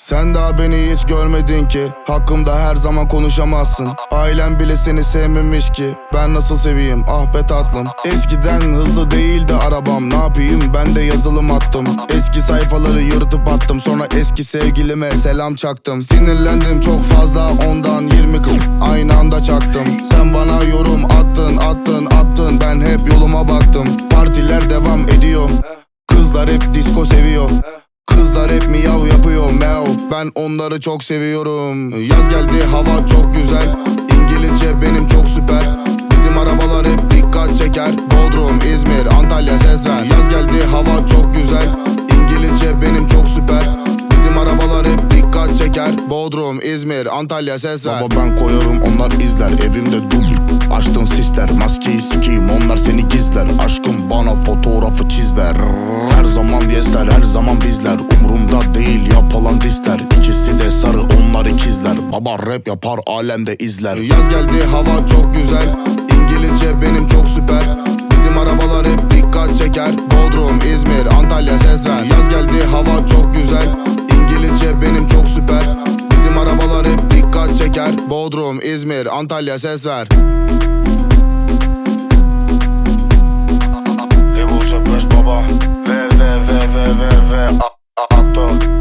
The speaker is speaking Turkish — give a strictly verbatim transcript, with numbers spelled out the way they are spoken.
Sen daha beni hiç görmedin ki, hakkımda her zaman konuşamazsın. Ailem bile seni sevmemiş ki, ben nasıl seveyim ah be tatlım. Eskiden hızlı değildi arabam, ne yapayım ben de yazılım attım. Eski sayfaları yırtıp attım, sonra eski sevgilime selam çaktım. Sinirlendim çok fazla, ondan yirmi kıl aynı anda çaktım. Sen bana yorum attın attın attın, ben hep yoluma baktım. Partiler devam ediyor, kızlar hep disco seviyor. Kızlar hep miyav yapıyor meow, ben onları çok seviyorum. Yaz geldi hava çok güzel, İngilizce benim çok süper. Bizim arabalar hep dikkat çeker, Bodrum, İzmir, Antalya ses ver. Yaz geldi hava çok güzel, İngilizce benim çok süper. Bizim arabalar hep dikkat çeker, Bodrum, İzmir, Antalya ses ver. Baba ben koyarım onlar izler, evimde dum açtın sisler. Maskeyi sikeyim onlar seni gizler, aşkım bana fotoğrafı çiz ver. Her zaman yesler her zaman bizler, umurumda değil yapılan disler. İkisi de sarı onlar ikizler, baba rap yapar alemde izler. Yaz geldi hava çok güzel, İngilizce benim çok süper. Bizim arabalar hep dikkat çeker, Bodrum, İzmir, Antalya ses ver. Yaz geldi hava çok güzel, İngilizce benim çok süper. Bizim arabalar hep dikkat çeker, Bodrum, İzmir, Antalya ses ver. Level baba ve ve ve ve ve ve a a a